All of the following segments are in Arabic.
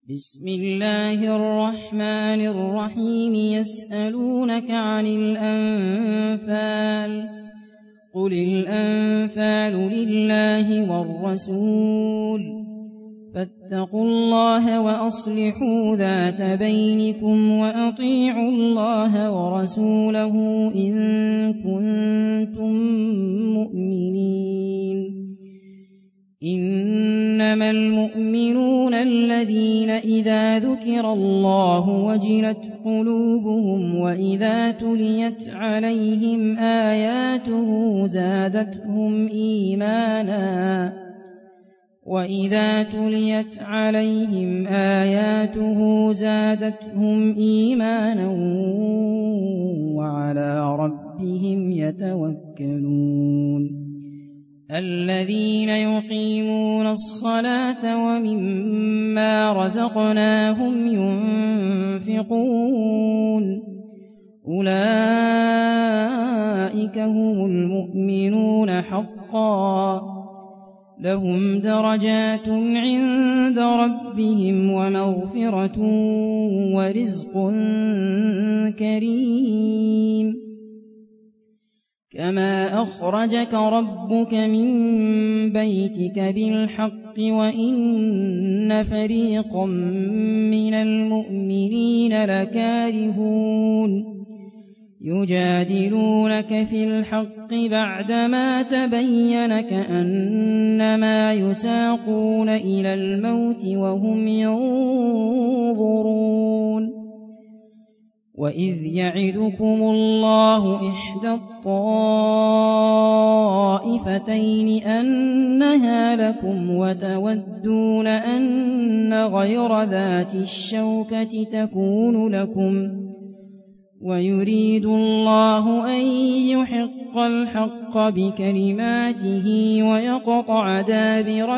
بسم الله الرحمن الرحيم يسألونك عن الأنفال قل الأنفال لله والرسول فاتقوا الله وأصلحوا ذات بينكم وأطيعوا الله ورسوله إن كنتم مؤمنين إنما المؤمنون الذين إذا ذكر الله وجلت قلوبهم وإذا تليت عليهم آياته زادتهم إيمانا وعلى ربهم يتوكلون الذين يقيمون الصلاة ومما رزقناهم ينفقون أولئك هم المؤمنون حقا لهم درجات عند ربهم ومغفرة ورزق كريم كما أخرجك ربك من بيتك بالحق وإن فريقا من المؤمنين لكارهون يجادلونك في الحق بعدما تبين كأنما يساقون إلى الموت وهم ينظرون وإذ يعدكم الله إحدى الطائفتين أنها لكم وتودون أن غير ذات الشوكة تكون لكم ويريد الله أن يحق الحق بكلماته ويقطع دابر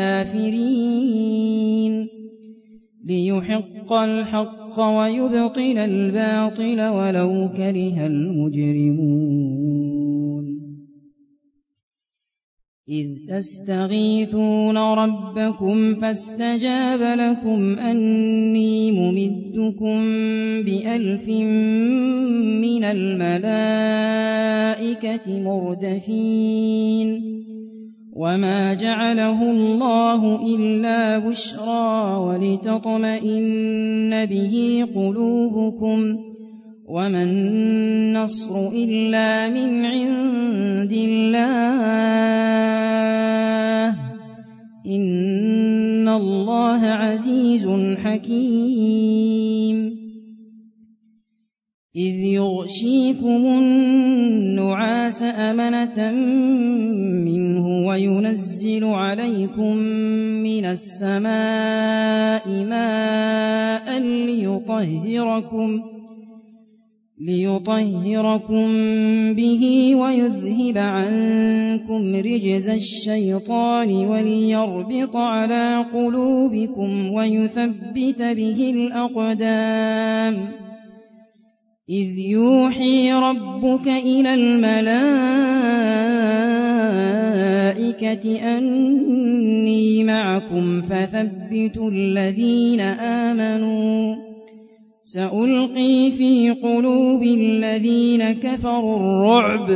الكافرين ليحق الحق ويبطل الباطل ولو كره المجرمون إذ تستغيثون ربكم فاستجاب لكم أني ممدكم ب1000 من الملائكة مردفين وما جعله الله إلا بشرى ولتطمئن به قلوبكم وما النصر إلا من عند الله إن الله عزيز حكيم إذ يغشيكم النعاس أمنة منه وينزل عليكم من السماء ماء ليطهركم به ويذهب عنكم رجز الشيطان وليربط على قلوبكم ويثبت به الأقدام إذ يوحي ربك إلى الملائكة أني معكم فثبتوا الذين آمنوا سألقي في قلوب الذين كفروا الرعب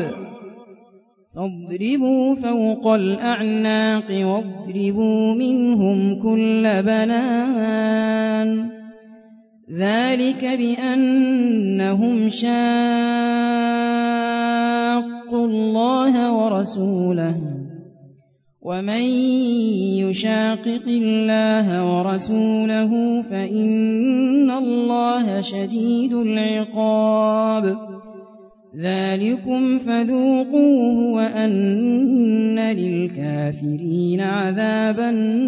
فاضربوا فوق الأعناق واضربوا منهم كل بنان ذلك بأنهم شاقوا الله ورسوله ومن يشاقق الله ورسوله فإن الله شديد العقاب ذلكم فذوقوه وأن للكافرين عذاب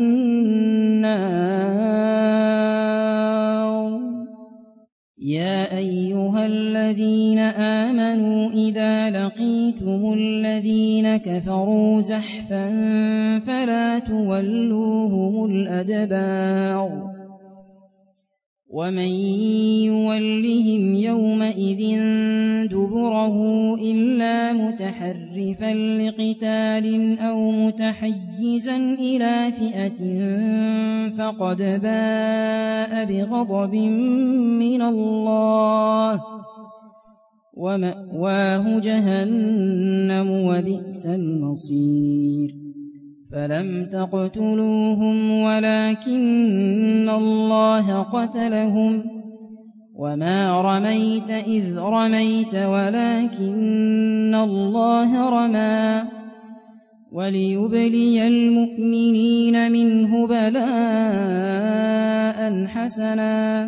النار يا أيها الذين آمنوا إذا لقيتم الذين كفروا زحفا فلا تولوهم الأدبار ومن يولهم يومئذ دبره إلا متحرفا لقتال أو متحيزا إلى فئة فقد باء بغضب من الله ومأواه جهنم وبئس المصير فلم تقتلوهم ولكن الله قتلهم وما رميت إذ رميت ولكن الله رمى وليبلي المؤمنين منه بلاء حسنا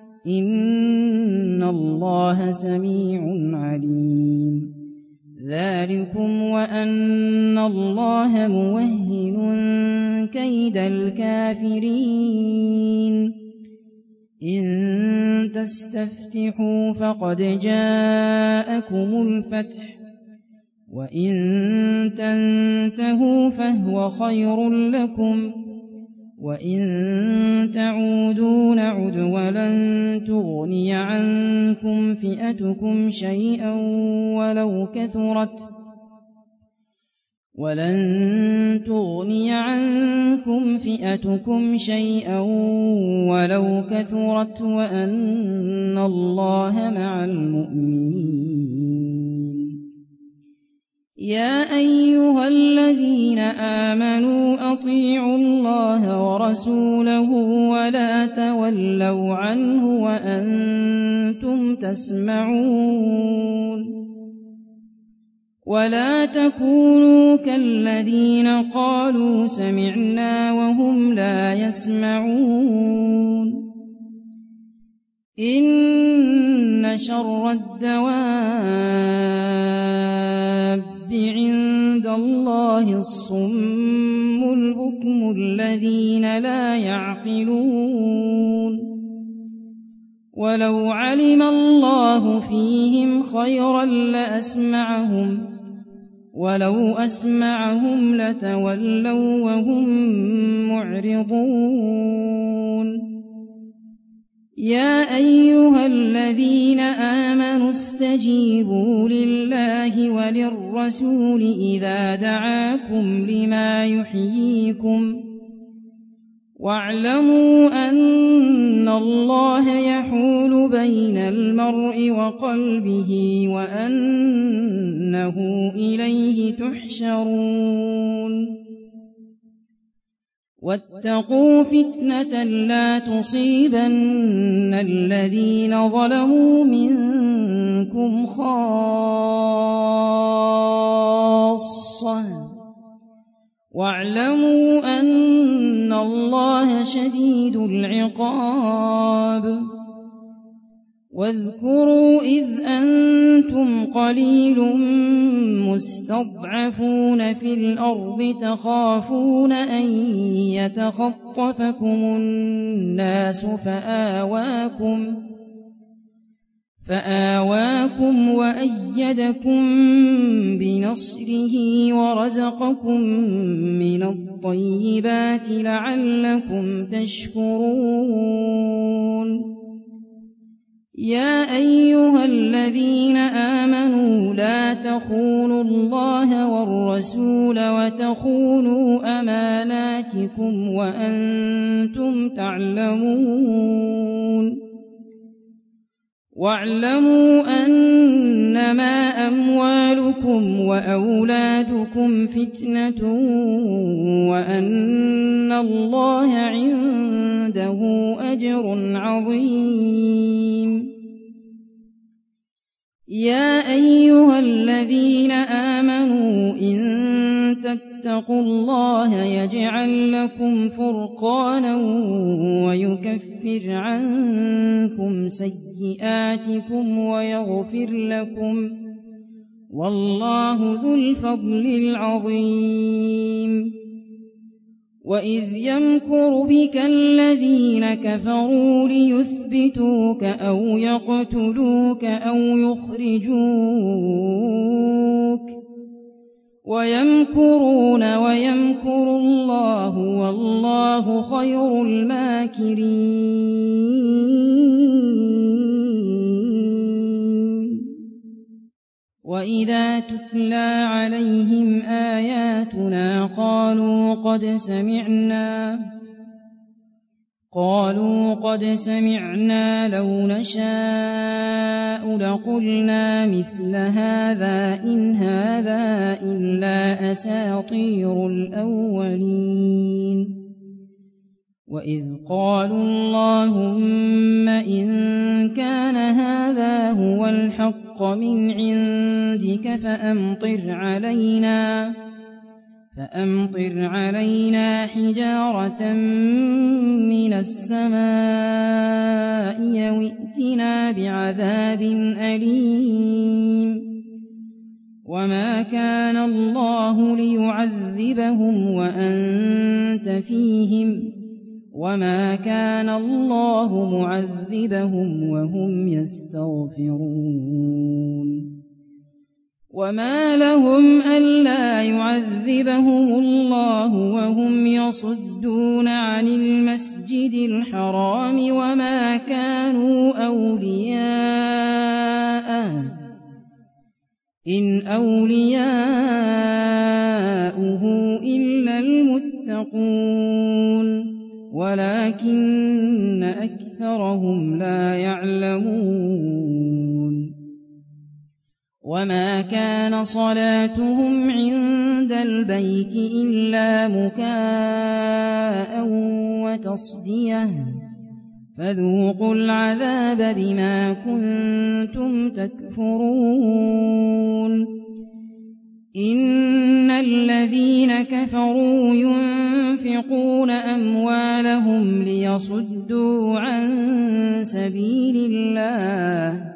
إن الله سميع عليم ذلكم وأن الله موهن كيد الكافرين إن تستفتحوا فقد جاءكم الفتح وإن تنتهوا فهو خير لكم وإن تعودوا نعد ولن تغني عنكم فئتكم شيئا ولو كثرت وأن الله مع المؤمنين يا أيها الذين آمنوا أطيعوا الله ورسوله ولا تولوا عنه وأنتم تسمعون ولا تكونوا كالذين قالوا سمعنا وهم لا يسمعون إن شر الدواب عند الله الصم البكم الذين لا يعقلون ولو علم الله فيهم خيرا لأسمعهم ولو أسمعهم لتولوا وهم معرضون يا أيها الذين آمنوا استجيبوا لله وللرسول إذا دعاكم لما يحييكم واعلموا أن الله يحول بين المرء وقلبه وأنه إليه تحشرون واتقوا فتنة لا تصيبن الذين ظلموا منكم خاصة واعلموا أن الله شديد العقاب واذكروا إذ أنتم قليل مستضعفون في الأرض تخافون أن يتخطفكم الناس فآواكم وأيدكم بنصره ورزقكم من الطيبات لعلكم تشكرون يا أيها الذين آمنوا لا تخونوا الله والرسول وتخونوا أماناتكم وأنتم تعلمون واعلموا أنما أموالكم وأولادكم فتنة وأن الله عنده أجر عظيم يا أيها الذين آمنوا إن تتقوا الله يجعل لكم فرقانا ويكفر عنكم سيئاتكم ويغفر لكم والله ذو الفضل العظيم وإذ يمكر بك الذين كفروا ليثبتوك أو يقتلوك أو يخرجوك ويمكرون ويمكر الله والله خير الماكرين وإذا تتلى عليهم آياتنا قالوا قد سمعنا لو نشاء لقلنا مثل هذا إن هذا إلا أساطير الأولين وإذ قالوا اللهم إن كان هذا هو الحق من عندك فأمطر علينا حجارة من السماء أو ائتنا بعذاب أليم وما كان الله ليعذبهم وأنت فيهم وما كان الله معذبهم وهم يستغفرون وما لهم ألا يعذبهم الله وهم يصدون عن المسجد الحرام وما كانوا أولياءه إن أولياؤه إلا المتقون ولكن أكثرهم لا يعلمون وما كان صلاتهم عند البيت إلا مكاء وتصدية فذوقوا العذاب بما كنتم تكفرون إن الذين كفروا ينفقون أموالهم ليصدوا عن سبيل الله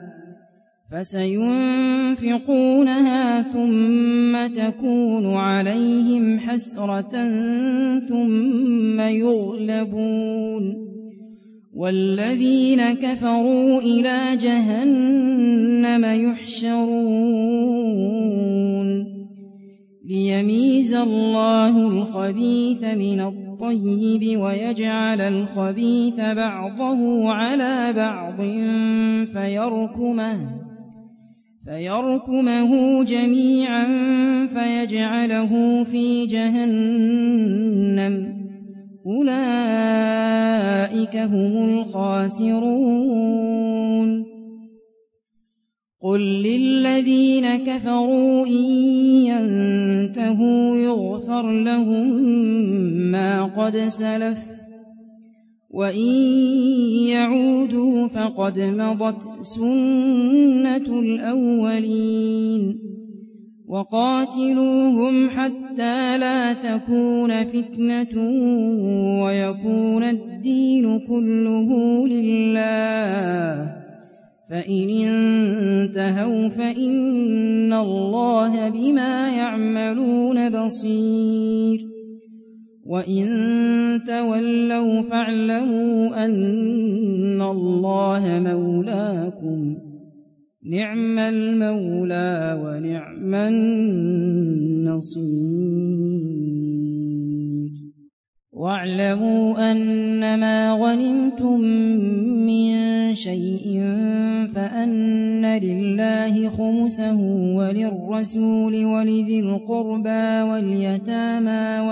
فسينفقونها ثم تكون عليهم حسرة ثم يغلبون والذين كفروا إلى جهنم يحشرون ليميز الله الخبيث من الطيب ويجعل الخبيث بعضه على بعض فيركمه جميعا فيجعله في جهنم أولئك هم الخاسرون قل للذين كفروا إن ينتهوا يغفر لهم ما قد سلف وإن يعودوا فقد مضت سنة الأولين وقاتلوهم حتى لا تكون فتنة ويكون الدين كله لله فإن انتهوا فإن الله بما يعملون بصير وإن تولوا فاعلموا أن الله مولاكم نعم المولى ونعم النصير واعلموا أنما غنمتم من شيء فأن لله خمسه وللرسول ولذي القربى واليتامى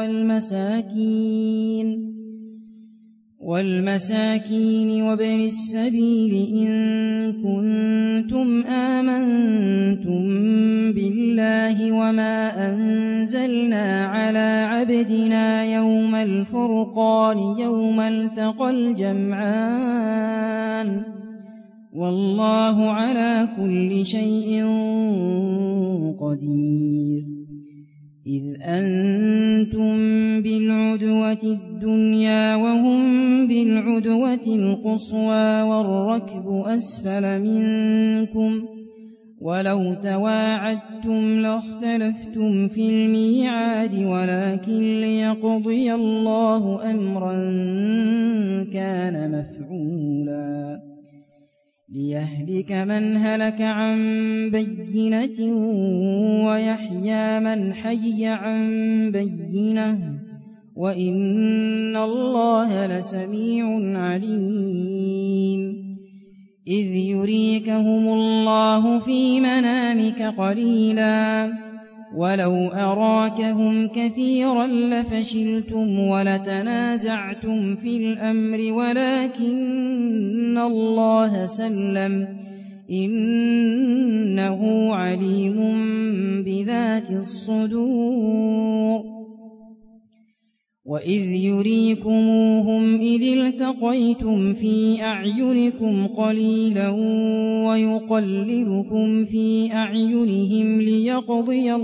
والمساكين وابن السبيل إن كنتم آمنتم بالله وما أنزلنا على عبدنا يوم الفرقان يوم التقى الجمعان والله على كل شيء قدير إذ أنتم بالعدوة الدنيا وهم بالعدوة القصوى والركب أسفل منكم ولو تواعدتم لاختلفتم في الميعاد ولكن ليقضي الله أمرا كان مفعولا ليهلك من هلك عن بينة ويحيى من حي عن بينة وإن الله لسميع عليم إذ يريكهم الله في منامك قليلا ولو أراكهم كثيرا لفشلتم ولتنازعتم في الأمر ولكن الله سلم إنه عليم بذات الصدور وإذ يريكموهم إذ التقيتم في أعينكم قليلا ويقللكم في أعينهم ليقضي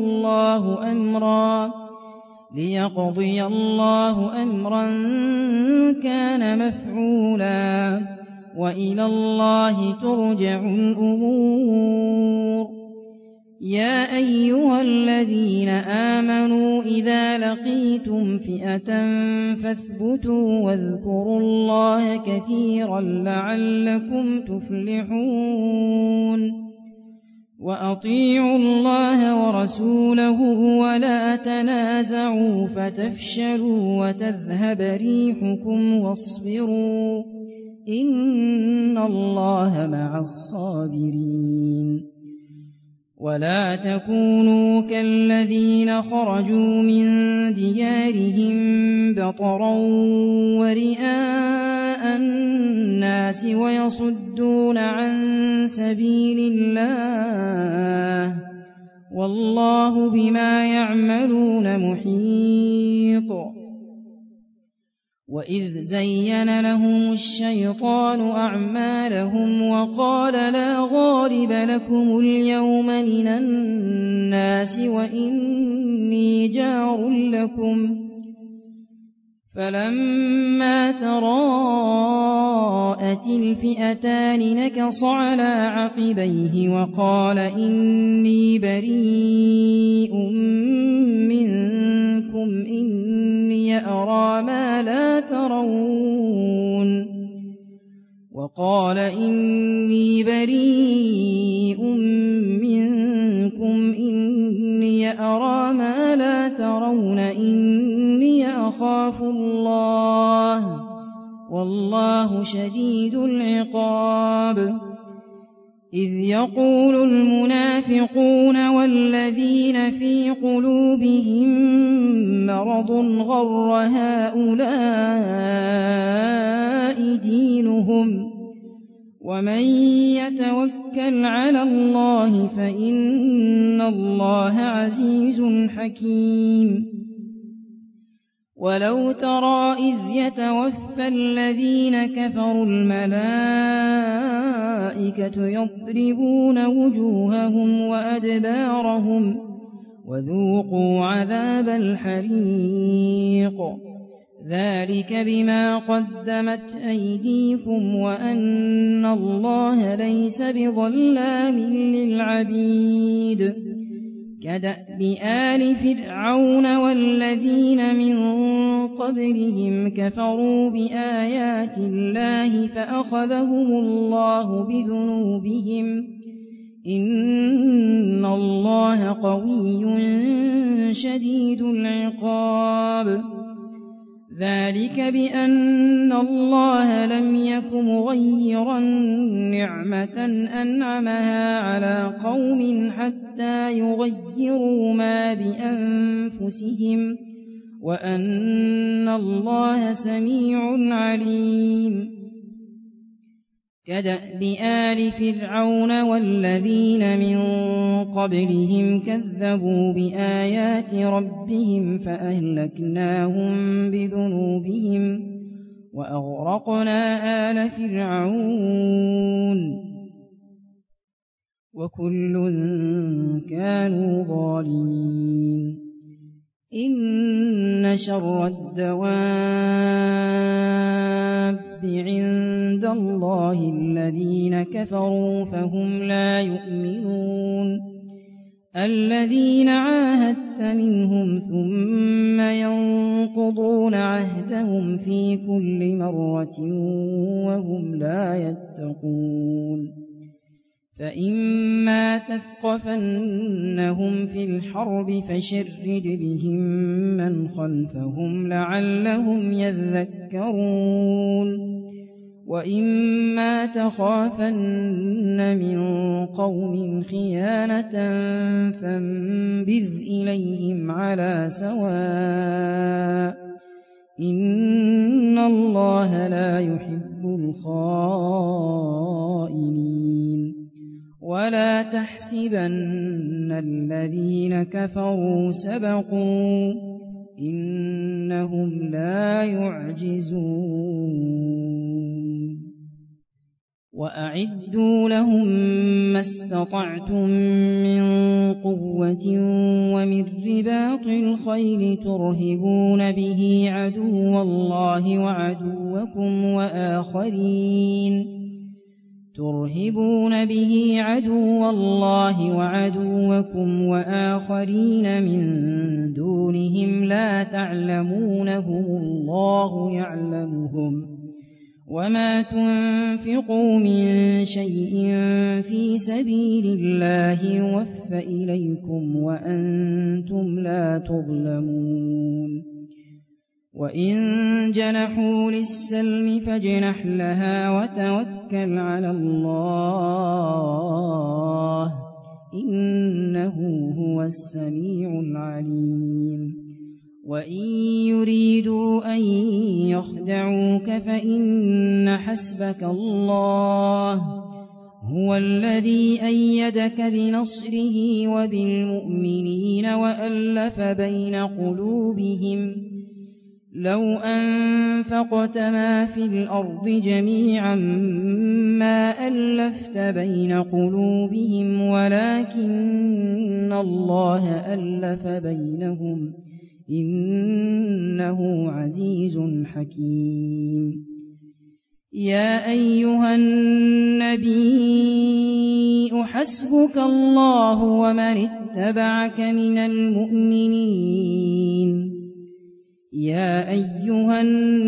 الله أمرا كان مفعولا وإلى الله ترجع الأمور يا أيها الذين آمنوا إذا لقيتم فئة فاثبتوا واذكروا الله كثيرا لعلكم تفلحون وأطيعوا الله ورسوله ولا تنازعوا فتفشلوا وتذهب ريحكم واصبروا إن الله مع الصابرين ولا تكونوا كالذين خرجوا من ديارهم بطرا ورئاء الناس ويصدون عن سبيل الله والله بما يعملون محيط وإذ زين لهم الشيطان أعمالهم وقال لا غالب لكم اليوم من الناس وإني جار لكم فلما تراءت الفئتان نكص على عقبيه وقال إني بريء منكم إني أرى ما لا ترون إني أخاف الله والله شديد العقاب إذ يقول المنافقون والذين في قلوبهم مرض غر هؤلاء دينهم ومن يتوكل على الله فإن الله عزيز حكيم ولو ترى إذ يتوفى الذين كفروا الملائكة يضربون وجوههم وأدبارهم وذوقوا عذاب الحريق ذلك بما قدمت أيديكم وأن الله ليس بظلام للعبيد كدأب آل فرعون والذين من قبلهم كفروا بآيات الله فأخذهم الله بذنوبهم إن الله قوي شديد العقاب ذلك بأن الله لم يك مغيرا نعمة أنعمها على قوم حتى يغيروا ما بأنفسهم وأن الله سميع عليم كدأب آل فرعون والذين من قبلهم كذبوا بآيات ربهم فأهلكناهم بذنوبهم وأغرقنا آل فرعون وكل كانوا ظالمين إن شر الدواب عند الله الذين كفروا فهم لا يؤمنون الذين عاهدت منهم ثم ينقضون عهدهم في كل مرة وهم لا يتقون فإما تثقفنهم في الحرب فشرد بهم من خلفهم لعلهم يذكرون وإما تخافن من قوم خيانة فانبذ إليهم على سواء إن الله لا يحب الخائنين ولا تحسبن الذين كفروا سبقوا إنهم لا يعجزون وأعدوا لهم ما استطعتم من قوة ومن رباط الخيل ترهبون به عدو الله وعدوكم وآخرين من دونهم لا تعلمونهم الله يعلمهم وما تنفقوا من شيء في سبيل الله يوفى إليكم وأنتم لا تظلمون وإن جنحوا للسلم فاجنح لها وتوكل على الله إنه هو السميع العليم وإن يريدوا أن يخدعوك فإن حسبك الله هو الذي أيدك بنصره وبالمؤمنين وألف بين قلوبهم لو أنفقت ما في الأرض جميعا ما ألفت بين قلوبهم ولكن الله ألف بينهم إنه عزيز حكيم يا أيها النبي حسبك الله ومن اتبعك من المؤمنين يا أيها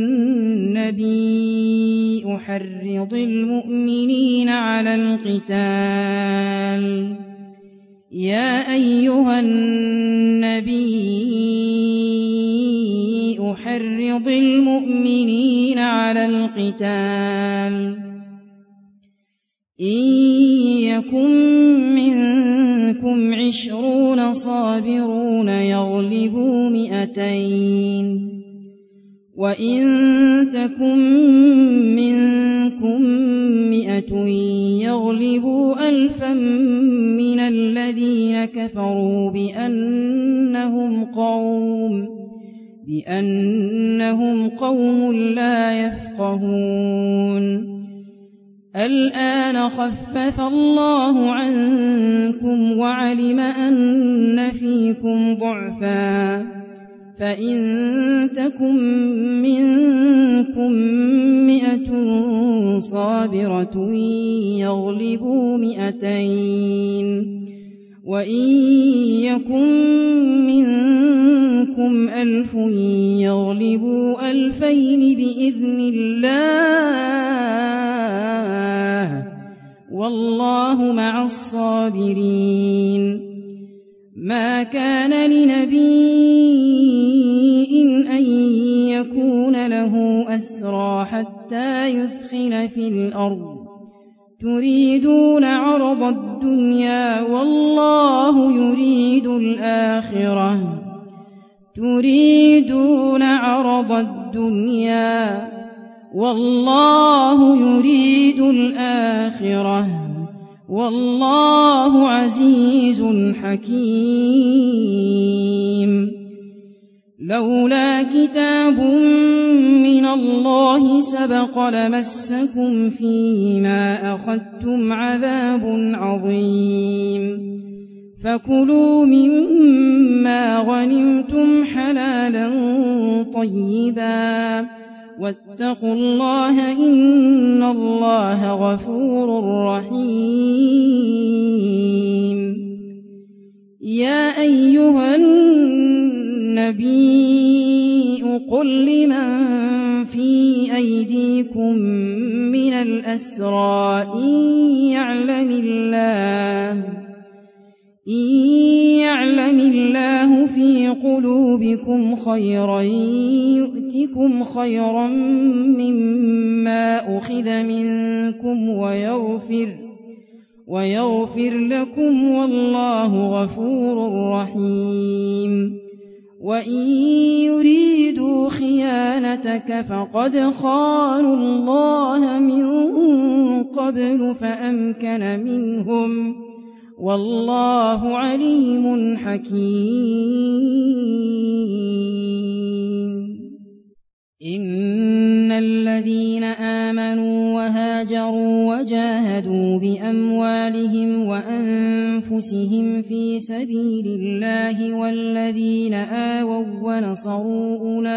النبي حرض المؤمنين على القتال يا أيها النبي حرض المؤمنين على القتال إن يكن منكم 20 صابرون يغلبوا 200 وإن تكن منكم 100 يغلبوا 1000 من الذين كفروا بأنهم قوم لا يفقهون الآن خفف الله عنكم وعلم أن فيكم ضعفا فإن تكن منكم 100 صابرة يغلبوا 200 وإن يكن منكم 1000 يغلبوا 2000 بإذن الله والله مع الصابرين ما كان لنبي أن يكون له أسرى حتى يثخن في الأرض تريدون عرض الدنيا والله يريد الآخرة والله عزيز حكيم لولا كتاب من الله سبق لمسكم فيما أخذتم عذاب عظيم فكلوا مما غنمتم حلالا طيبا واتقوا الله إن الله غفور رحيم يا أيها النبي قل لمن في في أيديكم من الأسرى إن يعلم الله في قلوبكم خيرا يؤتكم خيرا مما أخذ منكم ويغفر لكم والله غفور رحيم. وإن يريدوا خيانتك فقد خانوا الله من قبل فأمكن منهم والله عليم حكيم. إن الذين آمنوا وهاجروا وجاهدوا بأموالهم وأنفسهم في سبيل الله والذين آووا ونصروا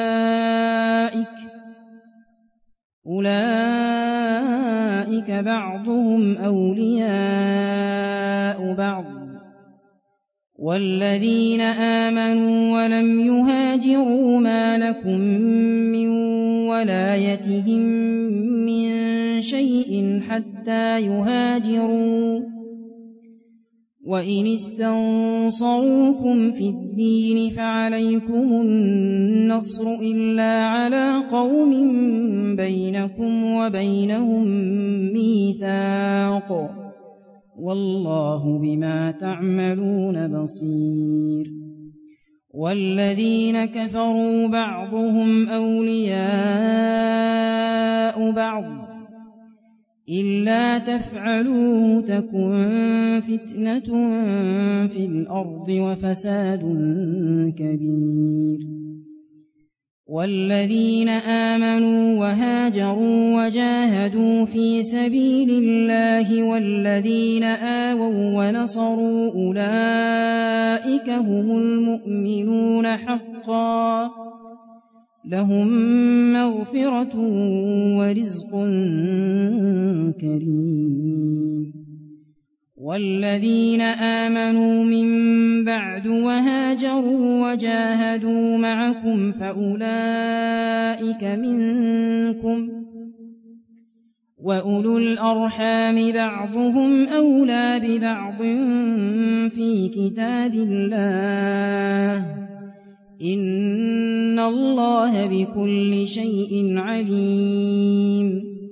أولئك بعضهم أولياء بعض والذين آمنوا ولم يهاجروا ما لكم من ولايتهم من شيء حتى يهاجروا وإن استنصروكم في الدين فعليكم النصر إلا على قوم بينكم وبينهم ميثاق والله بما تعملون بصير. والذين كفروا بعضهم أولياء بعض إلا تفعلوه تكن فتنة في الأرض وفساد كبير. والذين آمنوا وهاجروا وجاهدوا في سبيل الله والذين آووا ونصروا أولئك هم المؤمنون حقا لهم مغفرة ورزق كريم. والذين آمنوا من بعد وهاجروا وجاهدوا معكم فأولئك منكم وأولو الأرحام بعضهم أولى ببعض في كتاب الله إن الله بكل شيء عليم.